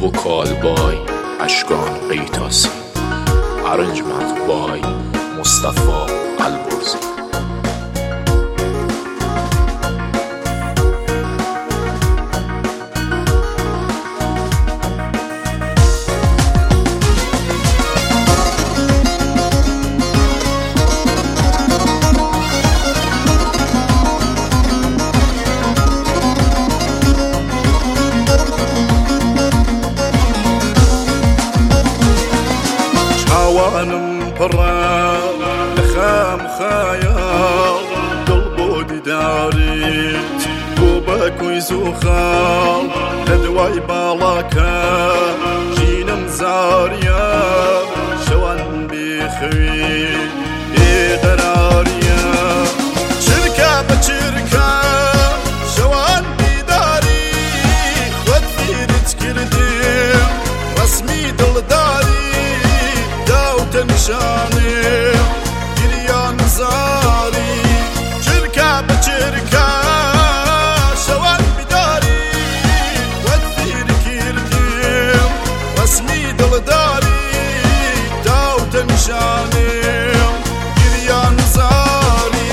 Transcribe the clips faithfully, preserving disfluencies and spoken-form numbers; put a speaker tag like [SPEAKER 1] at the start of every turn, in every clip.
[SPEAKER 1] بۆ کالبای ئەشکان قەیتاسی ئەرنجمەند بای مستەفا ئەلبۆرزی.
[SPEAKER 2] وانم پڕە لەخام خایاڵ دڵ بۆ دیداریت بۆ بە کویز و خاڵ لە دوای باڵاکە ژینم زاریە شەوان بێخەوی بێقەراریە چرکە بە چرکە شەوان بیداری خۆت فیرت کردیم ڕەسمی دڵداری نشانه گریان زاری چرکە بە چرکە شەوان بیداری وەدفیر کردیم ڕەسمی دڵداری داوتە نیشانێ گریان زاری.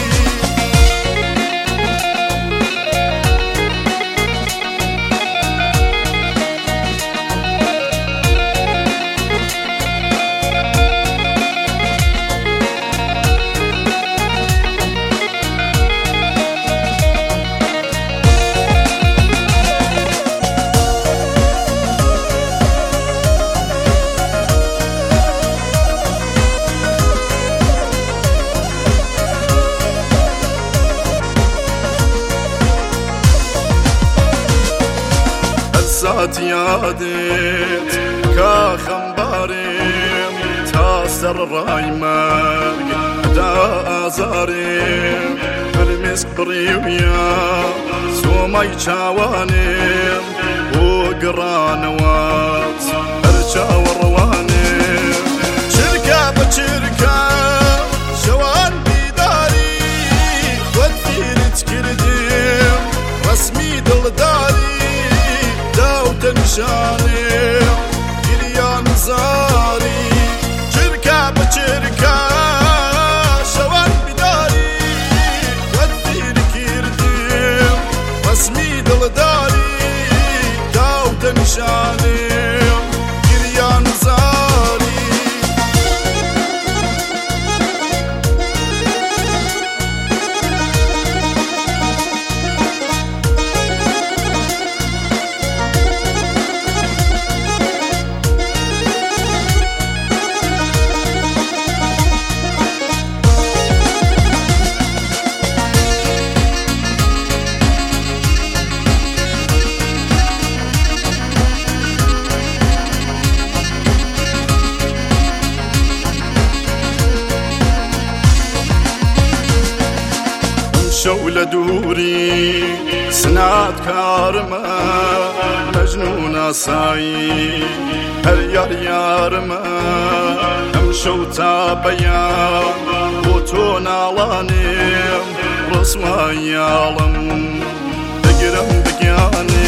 [SPEAKER 2] سات یادت کاخم باریم تا سر ڕای مەرگ ئەدا ئازارێم فرمێسک بڕێویە سۆمای چاوانێم بۆ گەڕانەوەت هەر چاوەڕوانێم چرکە بە چرکە شەوان بیداری خۆت فیرت کردیم ڕەسمی دڵداری داوتە نیشانێ گریان زاری چرکە بە چرکە شەوان بیداری وەدفیر کردیم ڕەسمی دڵداری داوتە نیشانێ گریان زاری. شەو لە دووری سنات کارمە مەجنون ئاسایی هەر یار یارمە ئەم شەو تا بەیان بۆ تۆ ناڵانێم ڕسواییاڵم دەگرم بگیانێ